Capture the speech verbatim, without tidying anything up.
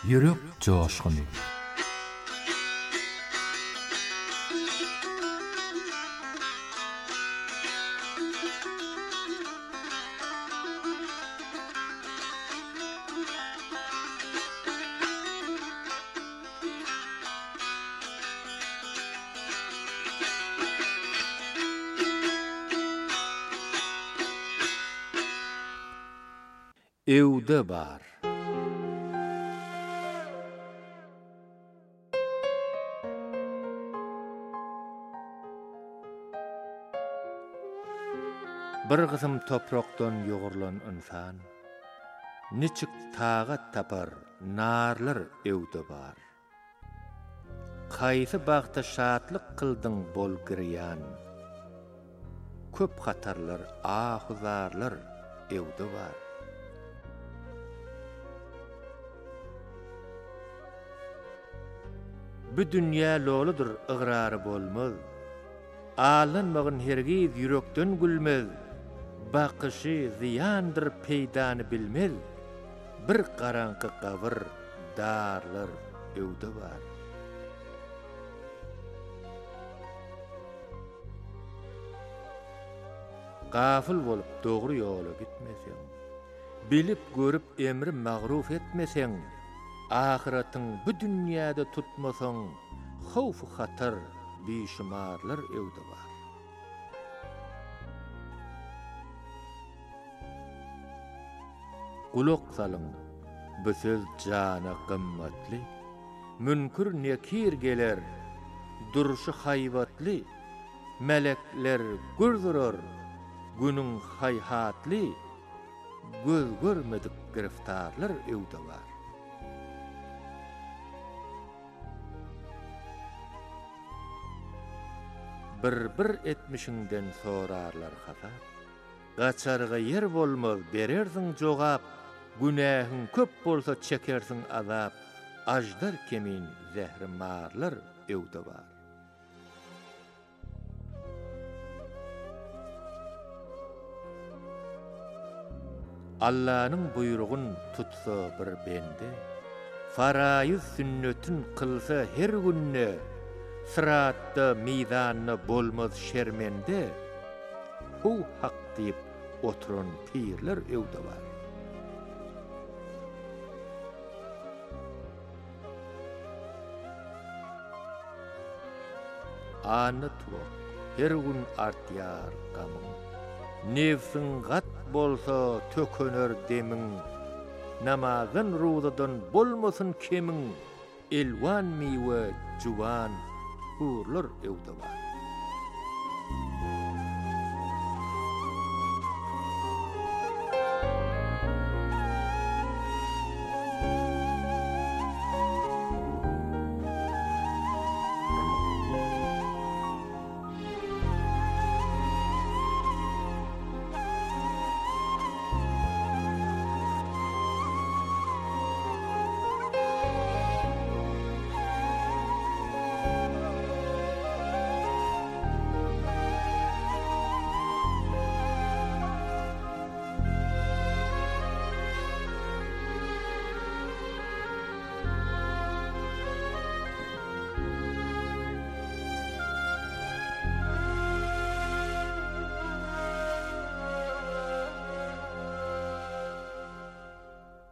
Yürek coşkunu. Evde bar. Bir kısım topraktan yoğurlan insan, niçik tagat tapar narlar evde bar. Kaysi bagta şatlyk kıldың bol giryan, köp hatarlar, ahuzarlar evde bar. Bu dünya loludur ıgrary bolmaz, alanmagyn hergiz yürekden gülmez, bakışı ziyandır peydany bilmez, bir garanky gabyr darlar evde bar. Gafil bolup dogry ýola gitmeseň, bilip görüp emri magruf etmeseň, ahiratyň bu dünýäde tutmasaň, howf hatar beşumarlar evde bar. Kulak salyň, bu söz jana gymmatly, münkür nekir geler, duruşy haýwatly, melekler gürdurar, günüň haýhatly, göz görmedik giriftarlar evde bar. Bir-bir etmişinden sorarlar hasap, gaçarga yer bolmaz berersiň jogap, günähiň köp bolsa çekersiň azap, ajdar kemin zähri marlar evde bar. Allah'nın buyruğun tutsa bir bende, farayız sünnetin kılsa her günne, sıratta mizanna bolmaz şermende, hu hak deyip oturan pirler evde var. Anı tuak, her gün artyar gamın, nefsin gat bolsa tököner demin, namazın ruzadan bolmasın kemin, elwan miwe juwan hurlar evde var.